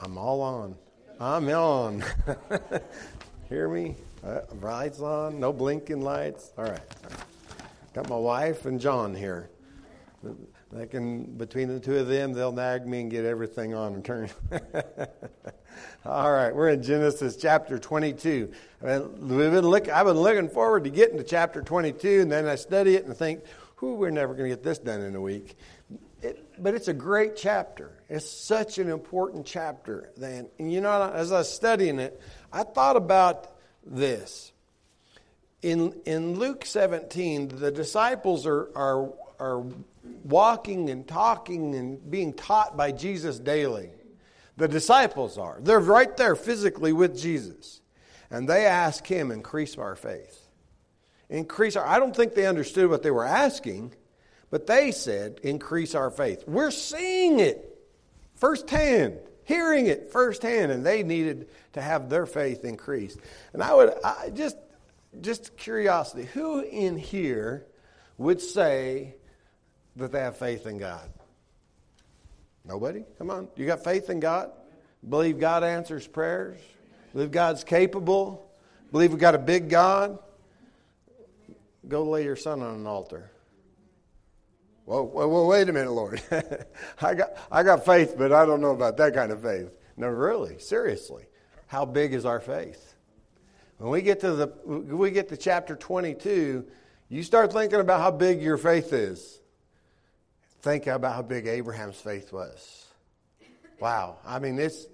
I'm all on. I'm on. Hear me? Lights on. No blinking lights. All right. Got my wife and John here. They can, between the two of them, they'll nag me and get everything on and turn. All right, we're in Genesis chapter 22. I've been looking forward to getting to chapter 22, and then I study it and think, we're never going to get this done in a week. But it's a great chapter. It's such an important chapter. And you know, as I was studying it, I thought about this. In Luke 17, the disciples are walking and talking and being taught by Jesus daily. The disciples are. They're right there physically with Jesus. And they ask him, increase our faith. I don't think they understood what they were asking, but they said, increase our faith. We're seeing it firsthand, hearing it firsthand, and they needed to have their faith increased. And I just curiosity, who in here would say that they have faith in God? Nobody? Come on. You got faith in God? Believe God answers prayers? Believe God's capable? Believe we got a big God? Go lay your son on an altar. Whoa, wait a minute, Lord. I got faith, but I don't know about that kind of faith. No, really, seriously. How big is our faith? When we get to chapter 22, you start thinking about how big your faith is. Think about how big Abraham's faith was. Wow. I mean, it's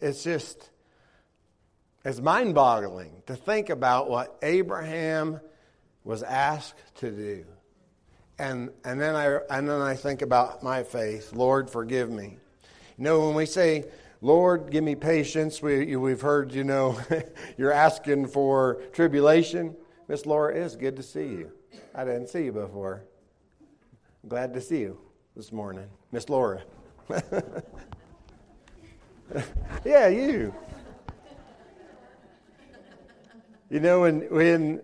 mind-boggling to think about what Abraham was asked to do. And then I think about my faith. Lord, forgive me. You know, when we say, Lord, give me patience, we've heard, you know, you're asking for tribulation. Miss Laura, it's good to see you. I didn't see you before. Glad to see you this morning. Miss Laura. Yeah, you. You know, when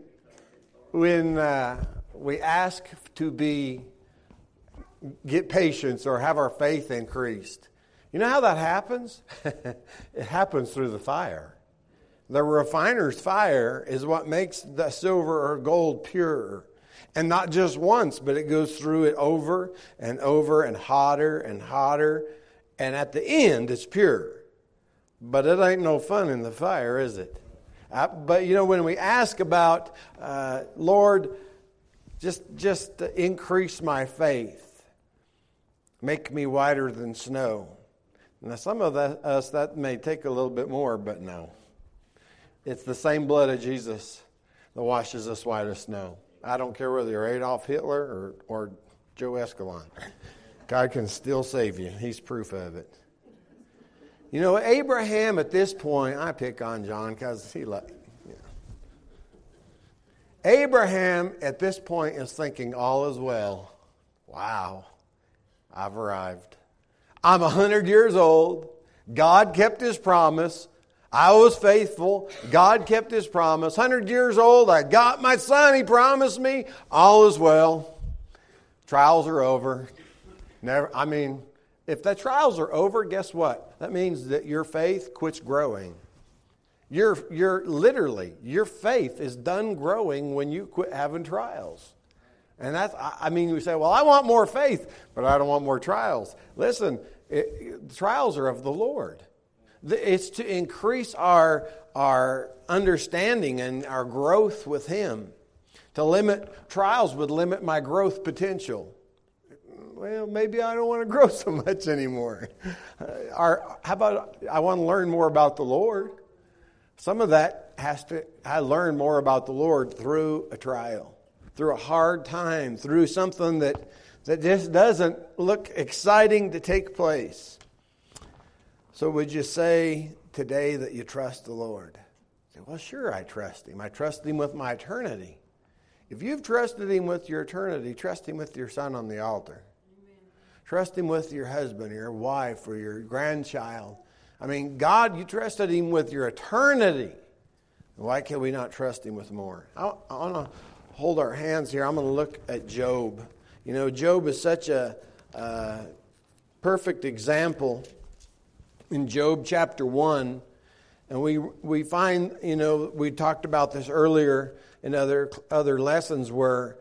we ask to get patience or have our faith increased, you know how that happens? It happens through the fire. The refiner's fire is what makes the silver or gold pure. And not just once, but it goes through it over and over and hotter and hotter. And at the end, it's pure. But it ain't no fun in the fire, is it? But, you know, when we ask about, Lord, just increase my faith. Make me whiter than snow. Now, some of us, that may take a little bit more, but no. It's the same blood of Jesus that washes us white as snow. I don't care whether you're Adolf Hitler or Joe Escalon. God can still save you. He's proof of it. You know, Abraham at this point, I pick on John because Abraham at this point is thinking all is well. Wow, I've arrived. I'm 100 years old. God kept his promise. I was faithful. God kept his promise. 100 years old. I got my son. He promised me. All is well. Trials are over. If the trials are over, guess what? That means that your faith quits growing. Your faith is done growing when you quit having trials. And we say, well, I want more faith, but I don't want more trials. Listen, trials are of the Lord. It's to increase our understanding and our growth with him. Trials would limit my growth potential. Well, maybe I don't want to grow so much anymore. How about I want to learn more about the Lord? Some of that I learn more about the Lord through a trial, through a hard time, through something that just doesn't look exciting to take place. So would you say today that you trust the Lord? Say, well, sure, I trust him. I trust him with my eternity. If you've trusted him with your eternity, trust him with your son on the altar. Amen. Trust him with your husband or your wife or your grandchild. I mean, God, you trusted him with your eternity. Why can we not trust him with more? I want to hold our hands here. I'm going to look at Job. You know, Job is such a perfect example in Job chapter 1. And we find, we talked about this earlier in other lessons where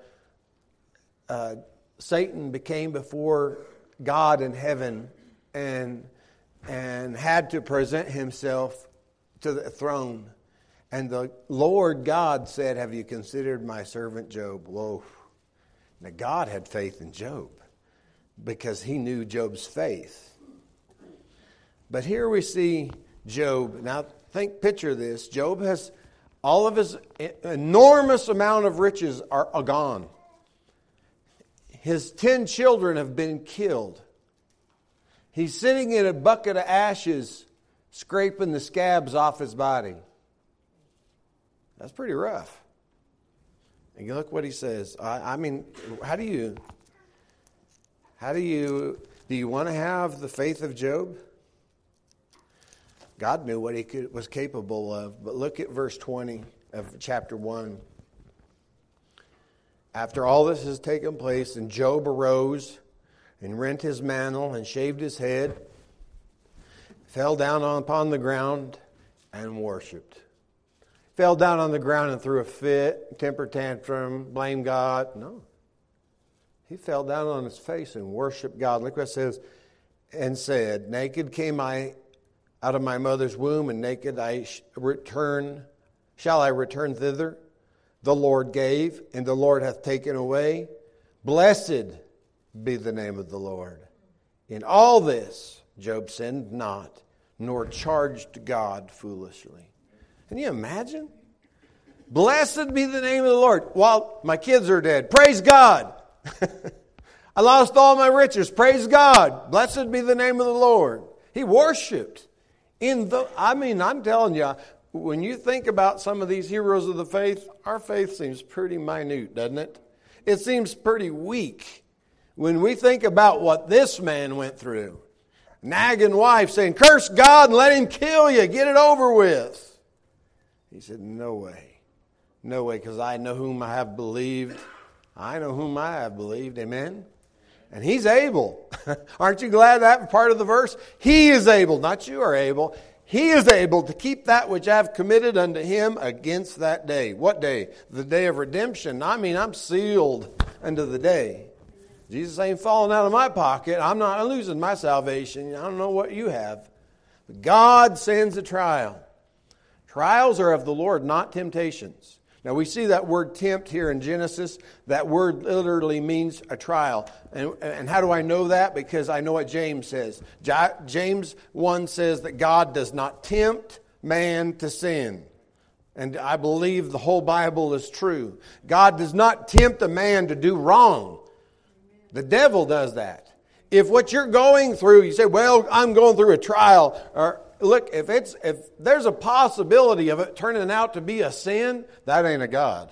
Satan became before God in heaven and had to present himself to the throne. And the Lord God said, "Have you considered my servant Job?" Whoa. Now God had faith in Job because he knew Job's faith. But here we see Job. Now picture this. Job has all of his enormous amount of riches are gone. His 10 children have been killed. He's sitting in a bucket of ashes, scraping the scabs off his body. That's pretty rough. And look what he says. I mean, do you want to have the faith of Job? God knew what he was capable of. But look at verse 20 of chapter 1. After all this has taken place, and Job arose and rent his mantle and shaved his head, fell down upon the ground and worshipped. Fell down on the ground and threw a fit, temper tantrum, blamed God. No. He fell down on his face and worshiped God. Look what it says. And said, "Naked came I out of my mother's womb, and naked shall I return thither? The Lord gave, and the Lord hath taken away. Blessed be the name of the Lord. In all this Job sinned not, nor charged God foolishly." Can you imagine? Blessed be the name of the Lord. While my kids are dead, praise God. I lost all my riches, praise God. Blessed be the name of the Lord. He worshiped. I'm telling you, when you think about some of these heroes of the faith, our faith seems pretty minute, doesn't it? It seems pretty weak when we think about what this man went through. Nagging wife saying, "Curse God and let him kill you. Get it over with." He said, "No way. No way, because I know whom I have believed. I know whom I have believed." Amen? And he's able. Aren't you glad that part of the verse? He is able, not you are able. He is able to keep that which I have committed unto him against that day. What day? The day of redemption. I'm sealed unto the day. Jesus ain't falling out of my pocket. I'm not losing my salvation. I don't know what you have. But God sends a trial. Trials are of the Lord, not temptations. Now we see that word tempt here in Genesis. That word literally means a trial. And how do I know that? Because I know what James says. James 1 says that God does not tempt man to sin. And I believe the whole Bible is true. God does not tempt a man to do wrong. The devil does that. If what you're going through, you say, "Well, I'm going through a trial," or look, if there's a possibility of it turning out to be a sin, that ain't a God.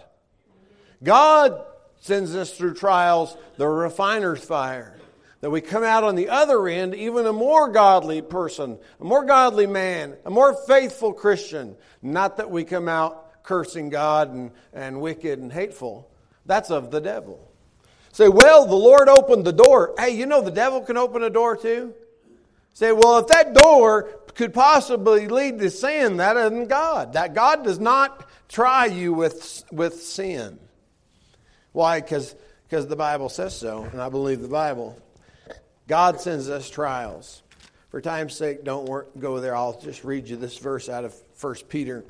God sends us through trials, the refiner's fire, that we come out on the other end, even a more godly person, a more godly man, a more faithful Christian. Not that we come out cursing God and wicked and hateful. That's of the devil. Say, "Well, the Lord opened the door." Hey, the devil can open a door too? Say, "Well, if that door could possibly lead to sin, that isn't God." That God does not try you with sin. Why? Because the Bible says so, and I believe the Bible. God sends us trials. For time's sake, don't go there. I'll just read you this verse out of 1 Peter.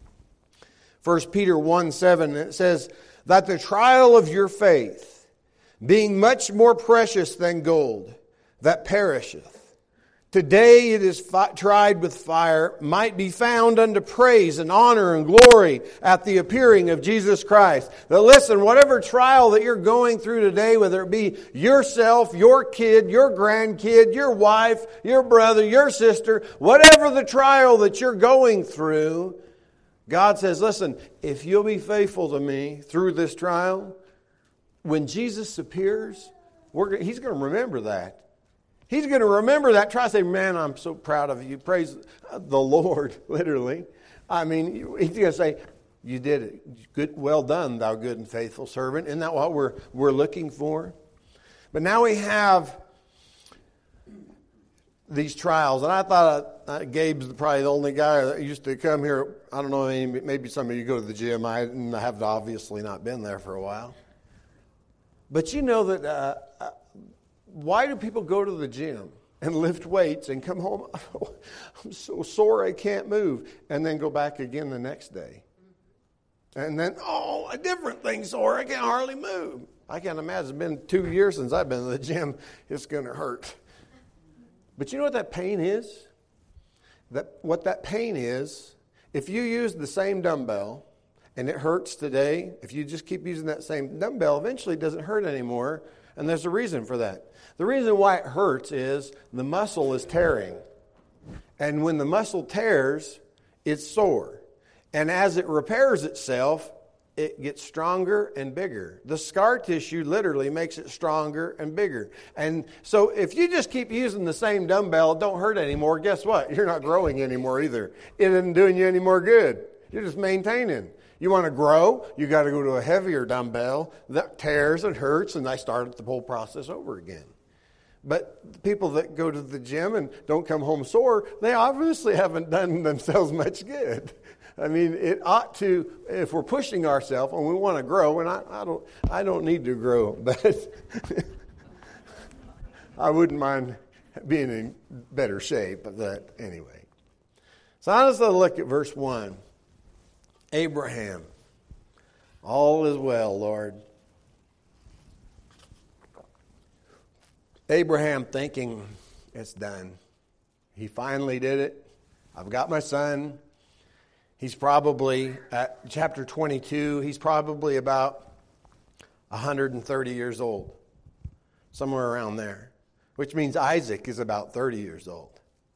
1 Peter 1:7, it says, "That the trial of your faith, being much more precious than gold, that perisheth, today it is tried with fire, might be found unto praise and honor and glory at the appearing of Jesus Christ." Now listen, whatever trial that you're going through today, whether it be yourself, your kid, your grandkid, your wife, your brother, your sister, whatever the trial that you're going through, God says, "Listen, if you'll be faithful to me through this trial, when Jesus appears, He's going to remember that. He's going to remember that. Try to say, "Man, I'm so proud of you. Praise the Lord," literally. He's going to say, "You did it. Good, well done, thou good and faithful servant." Isn't that what we're looking for? But now we have these trials. And I thought Gabe's probably the only guy that used to come here. I don't know, maybe some of you go to the gym. I have obviously not been there for a while. But you know that why do people go to the gym and lift weights and come home? Oh, I'm so sore I can't move. And then go back again the next day. And then, a different thing sore. I can hardly move. I can't imagine. It's been 2 years since I've been to the gym. It's going to hurt. But you know what that pain is? What that pain is, if you use the same dumbbell and it hurts today, if you just keep using that same dumbbell, eventually it doesn't hurt anymore. And there's a reason for that. The reason why it hurts is the muscle is tearing. And when the muscle tears, it's sore. And as it repairs itself, it gets stronger and bigger. The scar tissue literally makes it stronger and bigger. And so if you just keep using the same dumbbell, it don't hurt anymore, guess what? You're not growing anymore either. It isn't doing you any more good. You're just maintaining. You want to grow, you got to go to a heavier dumbbell that tears and hurts, and I start the whole process over again. But the people that go to the gym and don't come home sore, they obviously haven't done themselves much good. I mean, it ought to, if we're pushing ourselves and we want to grow, and I don't need to grow, but I wouldn't mind being in better shape. But anyway. So let's look at verse 1. Abraham, all is well, Lord. Abraham thinking, it's done. He finally did it. I've got my son. He's probably, at chapter 22, he's probably about 130 years old. Somewhere around there. Which means Isaac is about 30 years old.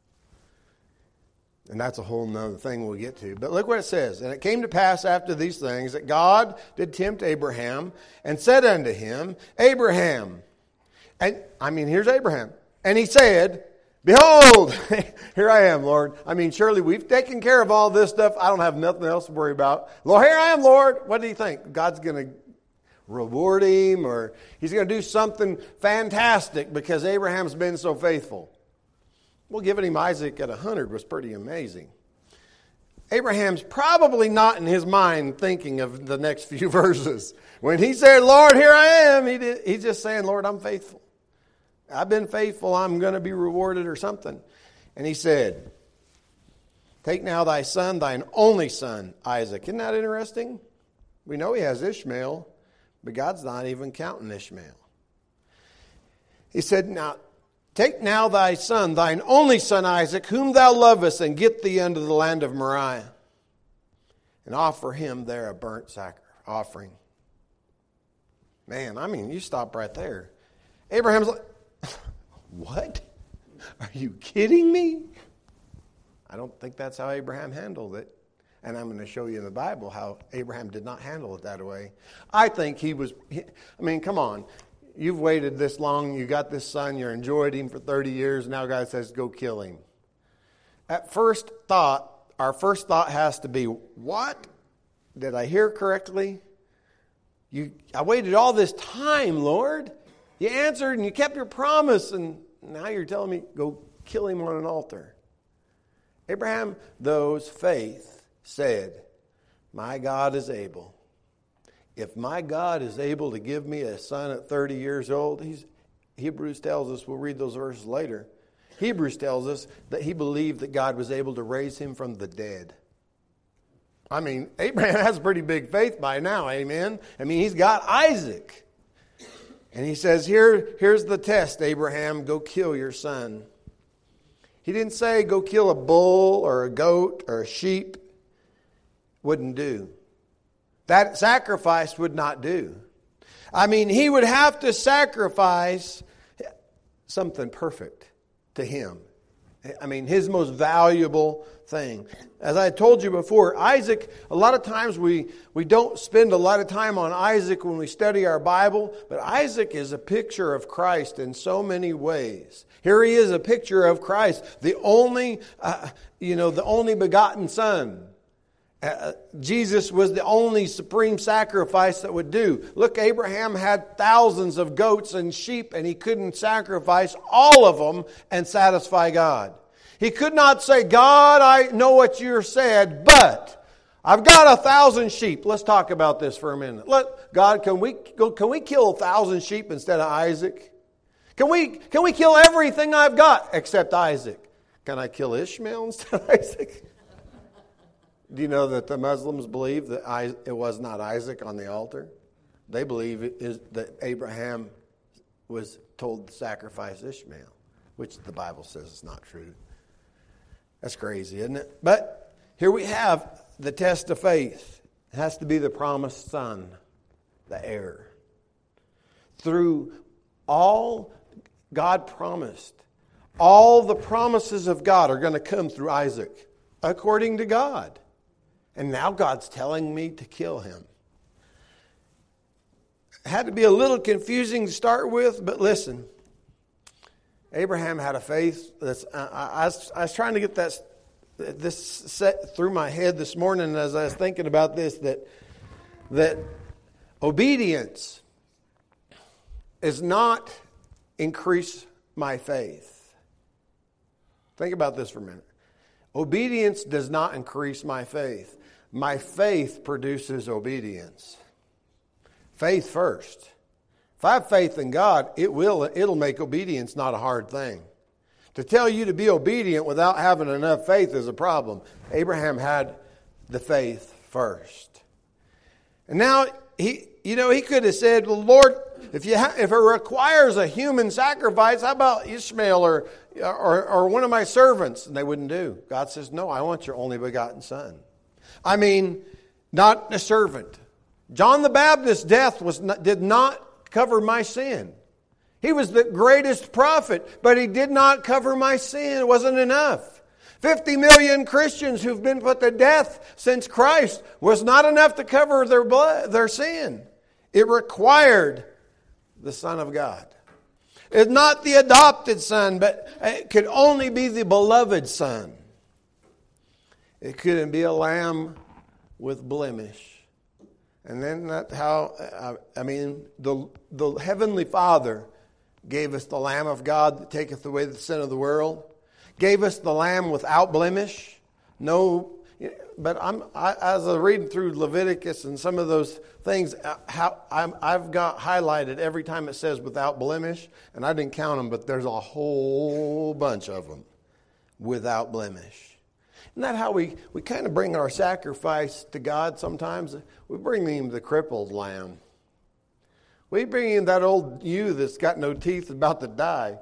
And that's a whole nother thing we'll get to. But look what it says. And it came to pass after these things that God did tempt Abraham and said unto him, Abraham. And, here's Abraham. And he said, Behold, here I am, Lord. Surely we've taken care of all this stuff. I don't have nothing else to worry about. Lord, here I am, Lord. What do you think? God's going to reward him, or he's going to do something fantastic because Abraham's been so faithful? Well, giving him Isaac at 100 was pretty amazing. Abraham's probably not in his mind thinking of the next few verses. When he said, Lord, here I am, he's just saying, Lord, I'm faithful. I've been faithful, I'm going to be rewarded or something. And he said, Take now thy son, thine only son, Isaac. Isn't that interesting? We know he has Ishmael, but God's not even counting Ishmael. He said, Now, take now thy son, thine only son Isaac, whom thou lovest, and get thee unto the land of Moriah, and offer him there a burnt offering. Man, you stop right there. Abraham's like, what? Are you kidding me? I don't think that's how Abraham handled it. And I'm going to show you in the Bible how Abraham did not handle it that way. I think come on. You've waited this long. You got this son. You enjoyed him for 30 years. Now God says, go kill him. Our first thought has to be, what? Did I hear correctly? I waited all this time, Lord. You answered and you kept your promise, and now you're telling me go kill him on an altar. Abraham, though's faith, said, my God is able. If my God is able to give me a son at 30 years old, Hebrews tells us, we'll read those verses later, Hebrews tells us that he believed that God was able to raise him from the dead. Abraham has pretty big faith by now, amen? He's got Isaac. And he says, here's the test, Abraham, go kill your son. He didn't say go kill a bull or a goat or a sheep. Wouldn't do. That sacrifice would not do. He would have to sacrifice something perfect to him. His most valuable thing. As I told you before, Isaac, a lot of times we don't spend a lot of time on Isaac when we study our Bible, but Isaac is a picture of Christ in so many ways. Here he is, a picture of Christ, the only begotten son. Jesus was the only supreme sacrifice that would do. Look, Abraham had thousands of goats and sheep, and he couldn't sacrifice all of them and satisfy God. He could not say, God, I know what you said, but I've got 1,000 sheep. Let's talk about this for a minute. God, can we kill 1,000 sheep instead of Isaac? Can we kill everything I've got except Isaac? Can I kill Ishmael instead of Isaac? Do you know that the Muslims believe that it was not Isaac on the altar? They believe that Abraham was told to sacrifice Ishmael, which the Bible says is not true. That's crazy, isn't it? But here we have the test of faith. It has to be the promised son, the heir. Through all God promised, all the promises of God are going to come through Isaac, according to God. And now God's telling me to kill him. It had to be a little confusing to start with, but listen. Abraham had a faith that's... I was trying to get this set through my head this morning as I was thinking about this, that obedience is not increase my faith. Think about this for a minute. Obedience does not increase my faith. My faith produces obedience. Faith first. If I have faith in God, it'll make obedience not a hard thing. To tell you to be obedient without having enough faith is a problem. Abraham had the faith first. And now he could have said, well, Lord, if it requires a human sacrifice, how about Ishmael or one of my servants? And they wouldn't do. God says, no, I want your only begotten son. I mean, not a servant. John the Baptist's death did not cover my sin. He was the greatest prophet, but he did not cover my sin. It wasn't enough. 50 million Christians who've been put to death since Christ was not enough to cover their sin. It required the Son of God. It's not the adopted son, but it could only be the beloved son. It couldn't be a lamb with blemish. And then that's how, the Heavenly Father gave us the Lamb of God that taketh away the sin of the world. Gave us the Lamb without blemish. No, but as I read through Leviticus and some of those things, I've got highlighted every time it says without blemish, and I didn't count them, but there's a whole bunch of them without blemish. Isn't that how we kind of bring our sacrifice to God sometimes? We bring him the crippled lamb. We bring him that old ewe that's got no teeth about to die.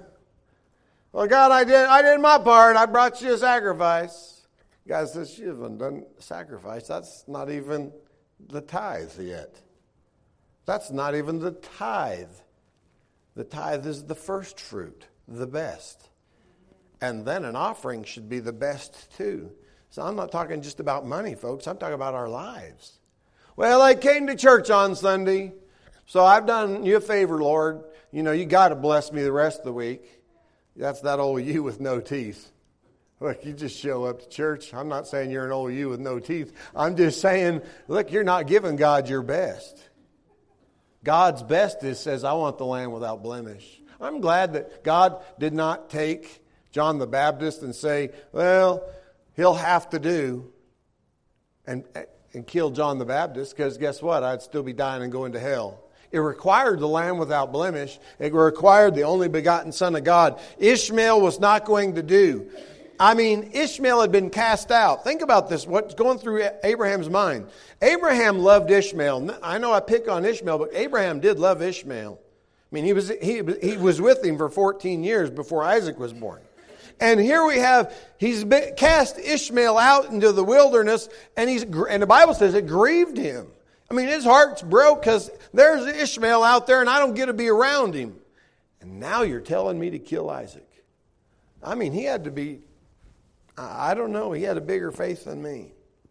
Well, God, I did my part. I brought you a sacrifice. God says, you haven't done sacrifice. That's not even the tithe yet. That's not even the tithe. The tithe is the first fruit, the best. And then an offering should be the best too. So I'm not talking just about money, folks. I'm talking about our lives. Well, I came to church on Sunday, so I've done you a favor, Lord. You got to bless me the rest of the week. That's that old you with no teeth. Look, you just show up to church. I'm not saying you're an old you with no teeth. I'm just saying, look, you're not giving God your best. God's best says, I want the lamb without blemish. I'm glad that God did not take John the Baptist and say, well, he'll have to do and kill John the Baptist, because guess what? I'd still be dying and going to hell. It required the lamb without blemish. It required the only begotten Son of God. Ishmael was not going to do. Ishmael had been cast out. Think about this, what's going through Abraham's mind. Abraham loved Ishmael. I know I pick on Ishmael, but Abraham did love Ishmael. He was with him for 14 years before Isaac was born. And here we have, he's cast Ishmael out into the wilderness, and the Bible says it grieved him. His heart's broke because there's Ishmael out there and I don't get to be around him. And now you're telling me to kill Isaac. He had to be, I don't know, he had a bigger faith than me.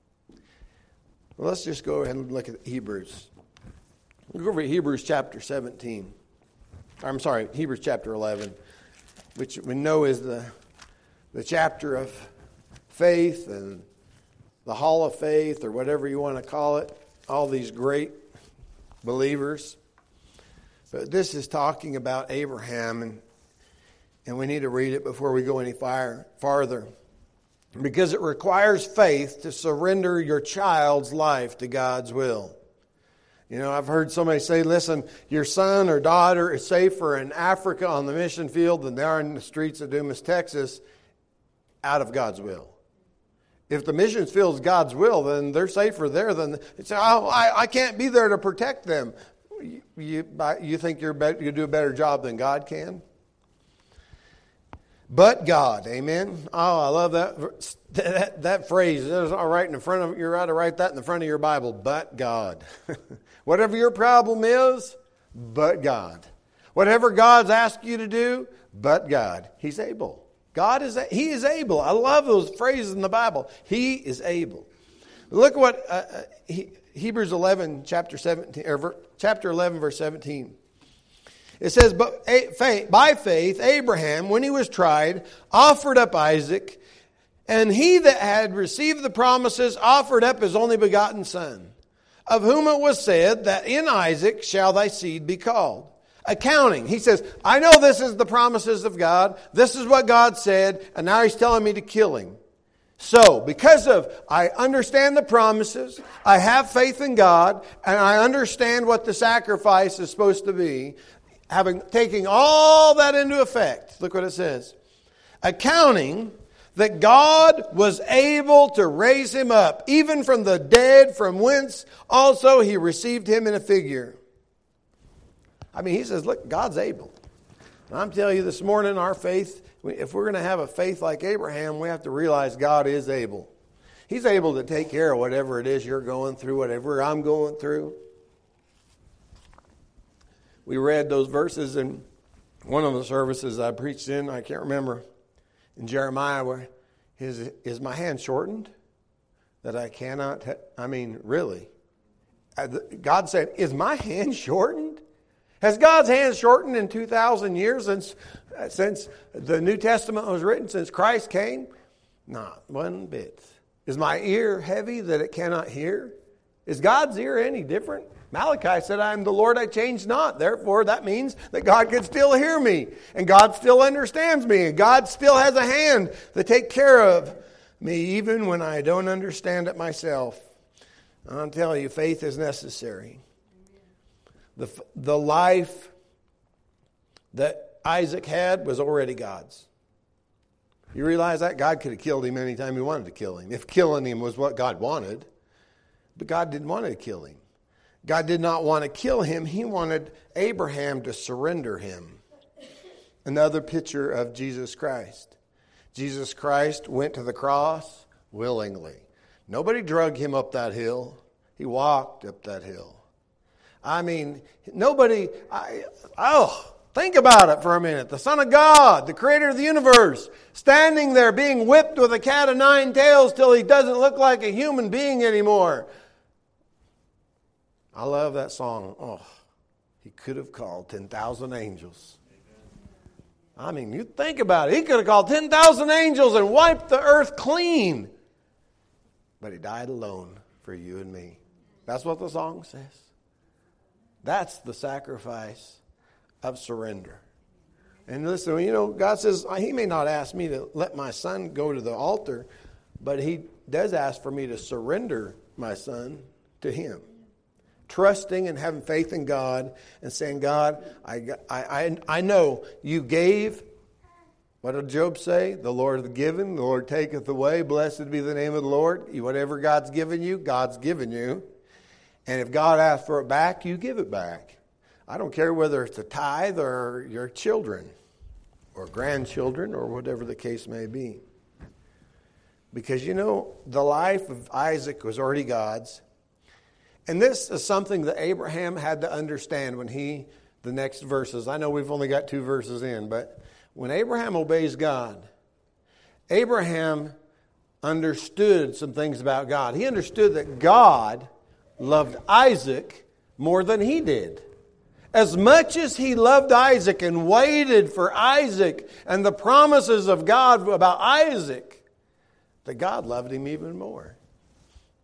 Well, let's just go ahead and look at Hebrews. We'll go over to Hebrews chapter 17. Hebrews chapter 11, which we know is the chapter of faith and the Hall of Faith, or whatever you want to call it, all these great believers. But this is talking about Abraham, and we need to read it before we go any farther. Because it requires faith to surrender your child's life to God's will. You know, I've heard somebody say, listen, your son or daughter is safer in Africa on the mission field than they are in the streets of Dumas, Texas, out of God's will. If the mission field is God's will, then they're safer there than... I can't be there to protect them. You think you do a better job than God can? But God, amen. Oh, I love that phrase. It's all right in front of you. Ought to write that in the front of your Bible. But God, whatever your problem is, but God. Whatever God's asked you to do, but God. He's able. He is able. I love those phrases in the Bible. He is able. Look what Hebrews 11, chapter 11, verse 17. It says, but by faith, Abraham, when he was tried, offered up Isaac, and he that had received the promises offered up his only begotten son, of whom it was said that in Isaac shall thy seed be called. Accounting. He says, I know this is the promises of God. This is what God said, and now he's telling me to kill him. So, because I understand the promises, I have faith in God, and I understand what the sacrifice is supposed to be, taking all that into effect, look what it says. Accounting that God was able to raise him up, even from the dead, from whence also he received him in a figure. I mean, he says, look, God's able. And I'm telling you this morning, our faith, if we're going to have a faith like Abraham, we have to realize God is able. He's able to take care of whatever it is you're going through, whatever I'm going through. We read those verses in one of the services I preached in, I can't remember, in Jeremiah, where is my hand shortened that I cannot, really? God said, is my hand shortened? Has God's hand shortened in 2,000 years since the New Testament was written, since Christ came? Not one bit. Is my ear heavy that it cannot hear? Is God's ear any different? Malachi said, I am the Lord, I change not. Therefore, that means that God can still hear me. And God still understands me. And God still has a hand to take care of me, even when I don't understand it myself. I'm telling you, faith is necessary. The life that Isaac had was already God's. You realize that? God could have killed him anytime he wanted to kill him, if killing him was what God wanted. But God didn't want to kill him. God did not want to kill him. He wanted Abraham to surrender him. Another picture of Jesus Christ. Jesus Christ went to the cross willingly. Nobody drug him up that hill. He walked up that hill. I mean, think about it for a minute. The Son of God, the creator of the universe, standing there being whipped with a cat of nine tails till he doesn't look like a human being anymore. I love that song. Oh, he could have called 10,000 angels. I mean, you think about it. He could have called 10,000 angels and wiped the earth clean. But he died alone for you and me. That's what the song says. That's the sacrifice of surrender. And listen, you know, God says, he may not ask me to let my son go to the altar, but he does ask for me to surrender my son to him. Trusting and having faith in God and saying, God, I know you gave. What did Job say? The Lord hath given, the Lord taketh away. Blessed be the name of the Lord. Whatever God's given you, God's given you. And if God asks for it back, you give it back. I don't care whether it's a tithe or your children or grandchildren or whatever the case may be. Because, you know, the life of Isaac was already God's. And this is something that Abraham had to understand when the next verses, I know we've only got 2 verses in, but when Abraham obeys God, Abraham understood some things about God. He understood that God loved Isaac more than he did. As much as he loved Isaac and waited for Isaac and the promises of God about Isaac, that God loved him even more.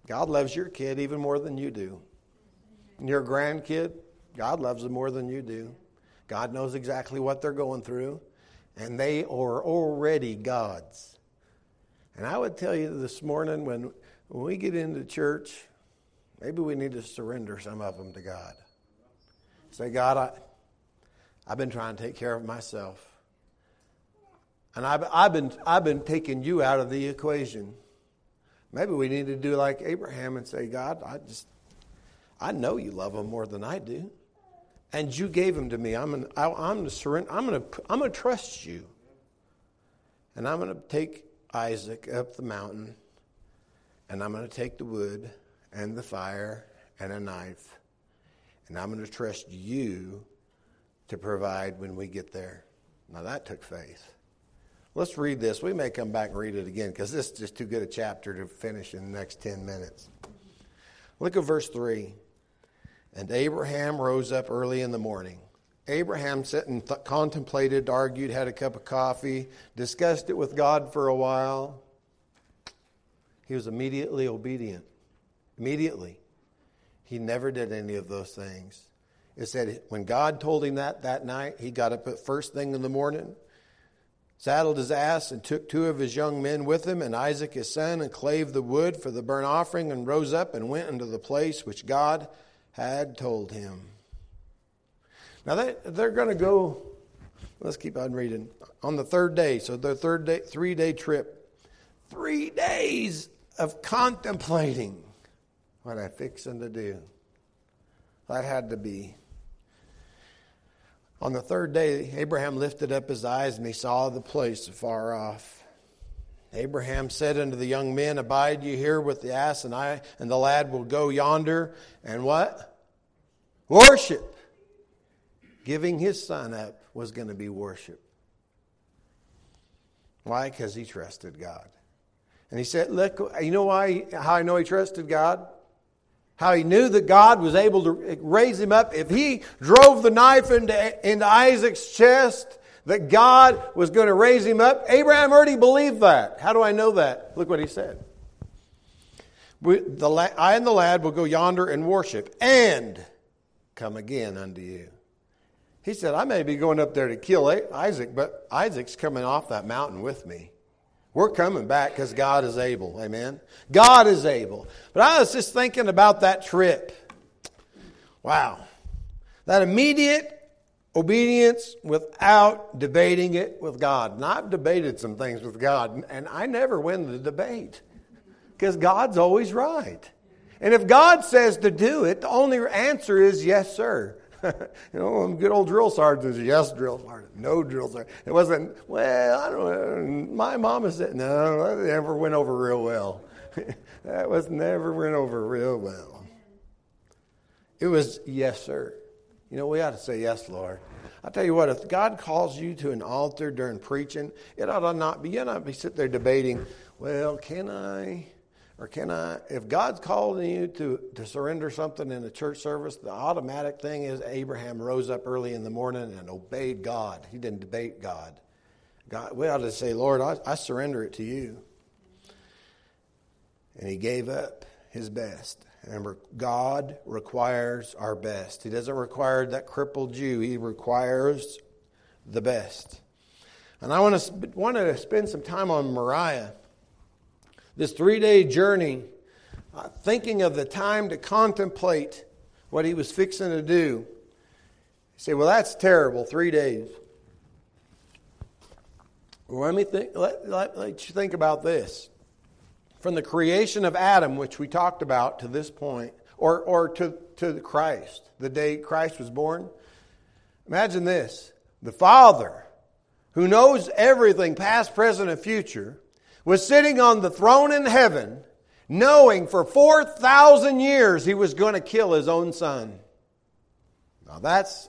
God loves your kid even more than you do. And your grandkid, God loves them more than you do. God knows exactly what they're going through. And they are already God's. And I would tell you this morning, when we get into church, maybe we need to surrender some of them to God. Say, God, I've been trying to take care of myself. And I've been taking you out of the equation. Maybe we need to do like Abraham and say, God, I know you love them more than I do. And you gave them to me. I'm going to surrender. I'm going to trust you. And I'm going to take Isaac up the mountain. And I'm going to take the wood and the fire and a knife. And I'm going to trust you to provide when we get there. Now that took faith. Let's read this. We may come back and read it again because this is just too good a chapter to finish in the next 10 minutes. Look at verse 3. And Abraham rose up early in the morning. Abraham sat and contemplated, argued, had a cup of coffee, discussed it with God for a while. He was immediately obedient. Immediately. He never did any of those things. It said when God told him that night, he got up at first thing in the morning, saddled his ass and took 2 of his young men with him and Isaac his son and clave the wood for the burnt offering and rose up and went into the place which God had told him. Now they're going to go, let's keep on reading, on the third day. So their 3-day trip. 3 days of contemplating what I'm fixing to do. That had to be. On the third day, Abraham lifted up his eyes and he saw the place afar off. Abraham said unto the young men, abide ye here with the ass, and I and the lad will go yonder and what? Worship. Giving his son up was going to be worship. Why? Because he trusted God. And he said, look, you know how I know he trusted God? How he knew that God was able to raise him up. If he drove the knife into Isaac's chest, that God was going to raise him up. Abraham already believed that. How do I know that? Look what he said. I and the lad will go yonder and worship and come again unto you. He said, I may be going up there to kill Isaac, but Isaac's coming off that mountain with me. We're coming back because God is able. Amen. God is able. But I was just thinking about that trip. Wow. That immediate obedience without debating it with God. And I've debated some things with God, and I never win the debate because God's always right. And if God says to do it, the only answer is yes, sir. Good old drill sergeant says, yes, drill sergeant. No, drill sergeant. It wasn't, well, I don't know. My mama said, no, that never went over real well. That never went over real well. It was, yes, sir. We ought to say, yes, Lord. I'll tell you what, if God calls you to an altar during preaching, it ought to not be, you not be sitting there debating, well, can I? Or can I? If God's calling you to surrender something in a church service, the automatic thing is Abraham rose up early in the morning and obeyed God. He didn't debate God. We ought to say, Lord, I surrender it to you. And he gave up his best. Remember, God requires our best. He doesn't require that crippled Jew. He requires the best. And I want to spend some time on Moriah. This 3-day journey, thinking of the time to contemplate what he was fixing to do. You say, well, that's terrible, 3 days. Well, let you think about this. From the creation of Adam, which we talked about to this point, or to Christ, the day Christ was born. Imagine this. The Father, who knows everything, past, present, and future, was sitting on the throne in heaven, knowing for 4,000 years he was going to kill his own son. Now that's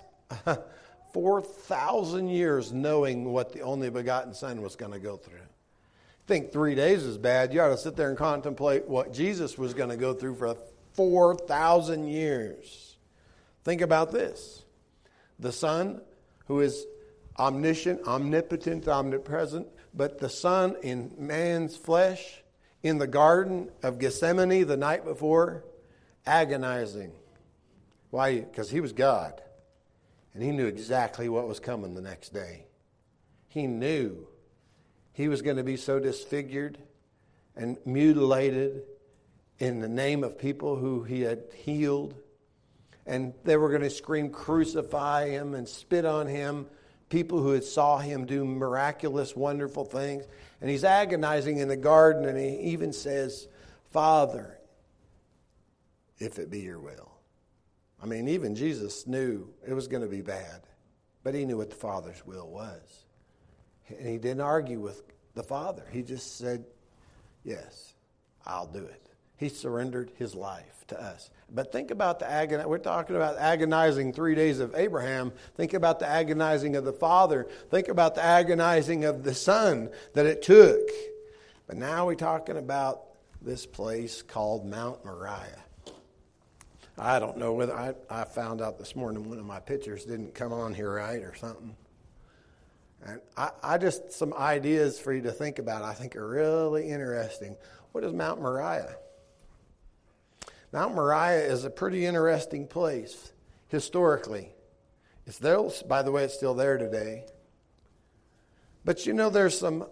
4,000 years knowing what the only begotten son was going to go through. Think 3 days is bad. You ought to sit there and contemplate what Jesus was going to go through for 4,000 years. Think about this. The Son, who is omniscient, omnipotent, omnipresent, but the Son in man's flesh in the Garden of Gethsemane the night before, agonizing. Why? Because he was God. And he knew exactly what was coming the next day. He knew he was going to be so disfigured and mutilated in the name of people who he had healed. And they were going to scream, crucify him, and spit on him. People who had saw him do miraculous, wonderful things. And he's agonizing in the garden, and he even says, Father, if it be your will. I mean, even Jesus knew it was going to be bad, but he knew what the Father's will was. And he didn't argue with the Father. He just said, yes, I'll do it. He surrendered his life to us. But think about the agony. We're talking about agonizing 3 days of Abraham. Think about the agonizing of the Father. Think about the agonizing of the Son that it took. But now we're talking about this place called Mount Moriah. I don't know whether I found out this morning one of my pictures didn't come on here right or something. And I just, some ideas for you to think about I think are really interesting. What is Mount Moriah? Mount Moriah is a pretty interesting place historically. It's there, by the way, it's still there today. But you know, there's some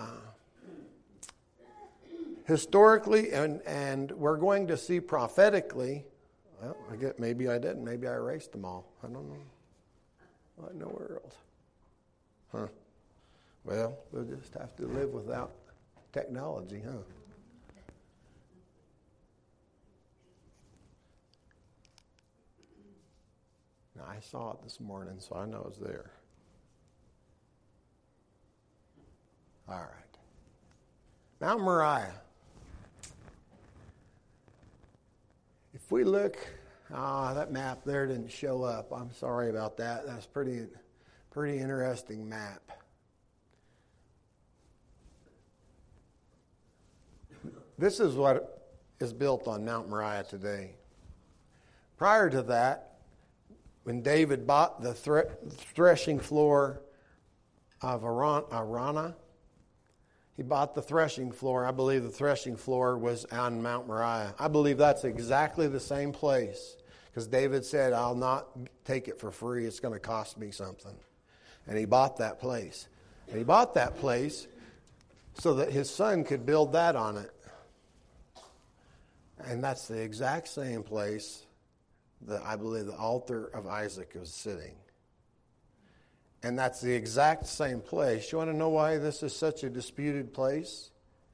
historically, and we're going to see prophetically. Well, I guess maybe I didn't. Maybe I erased them all. I don't know. What in the world? Huh. Well, we'll just have to live without technology, huh? Now, I saw it this morning, so I know it's there. All right. Mount Moriah. If we look, that map there didn't show up. I'm sorry about that. That's pretty interesting map. This is what is built on Mount Moriah today. Prior to that, when David bought the threshing floor of Araunah, he bought the threshing floor. I believe the threshing floor was on Mount Moriah. I believe that's exactly the same place. Because David said, I'll not take it for free. It's going to cost me something. And he bought that place. And he bought that place so that his son could build that on it. And that's the exact same place that I believe the altar of Isaac was sitting. And that's the exact same place. You want to know why this is such a disputed place?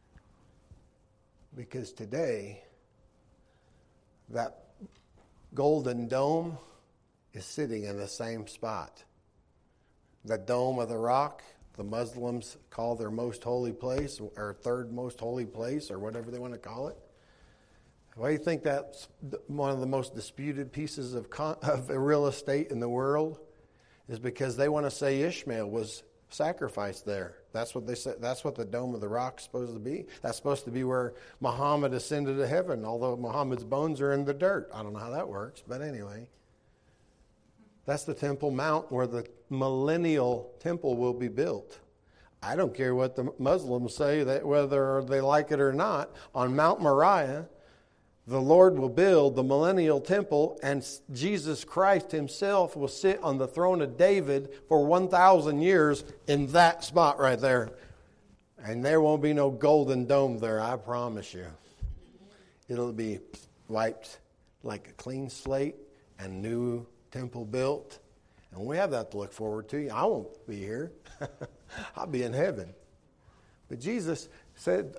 Because today, that golden dome is sitting in the same spot. The Dome of the Rock, the Muslims call their most holy place, or third most holy place, or whatever they want to call it. Why do you think that's one of the most disputed pieces of real estate in the world? Is because they want to say Ishmael was sacrificed there. That's what they say. That's what the Dome of the Rock is supposed to be. That's supposed to be where Muhammad ascended to heaven, although Muhammad's bones are in the dirt. I don't know how that works, but anyway. That's the Temple Mount where the millennial temple will be built. I don't care what the Muslims say, that whether they like it or not. On Mount Moriah, the Lord will build the millennial temple, and Jesus Christ himself will sit on the throne of David for 1,000 years in that spot right there. And there won't be no golden dome there, I promise you. It'll be wiped like a clean slate and new temple built. And we have that to look forward to. I won't be here. I'll be in heaven. But Jesus said,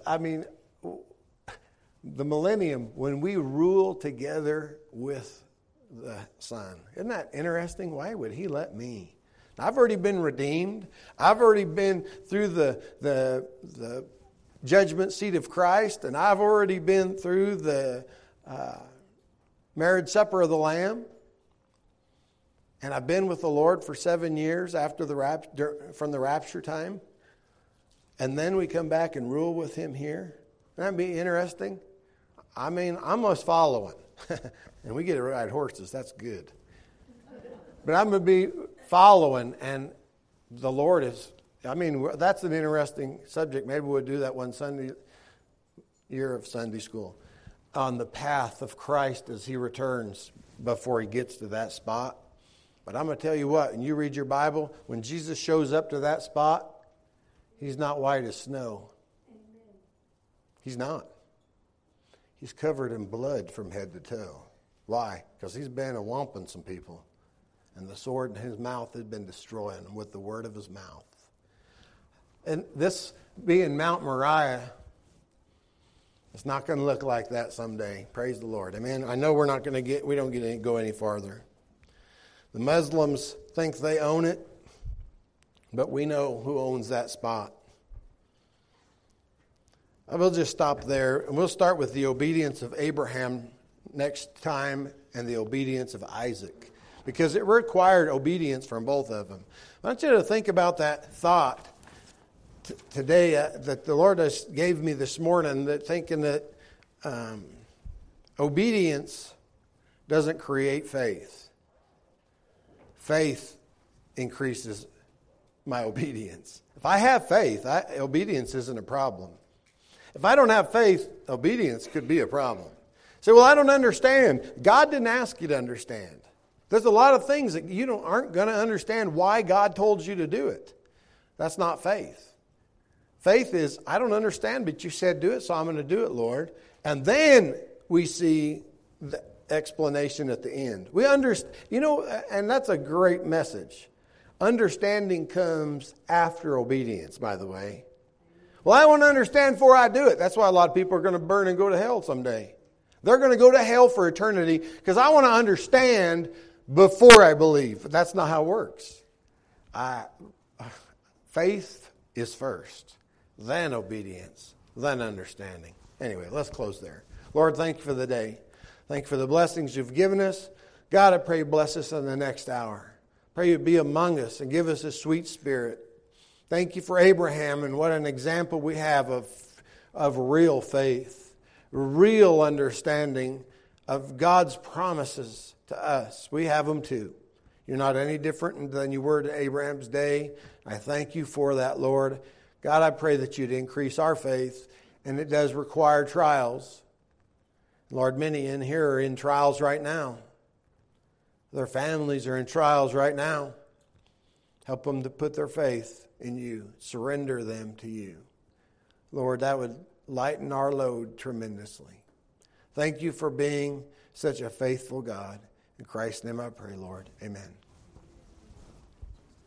the millennium, when we rule together with the Son. Isn't that interesting? Why would he let me? I've already been redeemed. I've already been through the judgment seat of Christ, and I've already been through the marriage supper of the Lamb. And I've been with the Lord for 7 years after from the rapture time. And then we come back and rule with him here. Wouldn't that be interesting? I mean, I'm just following. And we get to ride horses. That's good. But I'm going to be following. And the Lord is, that's an interesting subject. Maybe we'll do that one Sunday. year of Sunday school, on the path of Christ as he returns before he gets to that spot. But I'm going to tell you what, when you read your Bible, when Jesus shows up to that spot, he's not white as snow. Amen. He's not. He's covered in blood from head to toe. Why? Because he's been a-whomping some people. And the sword in his mouth has been destroying them with the word of his mouth. And this being Mount Moriah, it's not going to look like that someday. Praise the Lord. Amen. I know we don't go any farther. The Muslims think they own it, but we know who owns that spot. I will just stop there, and we'll start with the obedience of Abraham next time and the obedience of Isaac, because it required obedience from both of them. I want you to think about that thought today that the Lord gave me this morning, that thinking that obedience doesn't create faith. Faith increases my obedience. If I have faith, obedience isn't a problem. If I don't have faith, obedience could be a problem. Say, well, I don't understand. God didn't ask you to understand. There's a lot of things that you aren't going to understand why God told you to do it. That's not faith. Faith is, I don't understand, but you said do it, so I'm going to do it, Lord. And then we see the explanation at the end. We understand, and that's a great message. Understanding comes after obedience, by the way. Well, I want to understand before I do it. That's why a lot of people are going to burn and go to hell someday. They're going to go to hell for eternity because I want to understand before I believe. But that's not how it works. Faith is first, then obedience, then understanding. Anyway, let's close there. Lord, thank you for the day. Thank you for the blessings you've given us. God, I pray you bless us in the next hour. Pray you be among us and give us a sweet spirit. Thank you for Abraham and what an example we have of real faith, real understanding of God's promises to us. We have them too. You're not any different than you were to Abraham's day. I thank you for that, Lord. God, I pray that you'd increase our faith, and it does require trials. Lord, many in here are in trials right now. Their families are in trials right now. Help them to put their faith in you. Surrender them to you. Lord, that would lighten our load tremendously. Thank you for being such a faithful God. In Christ's name I pray, Lord. Amen.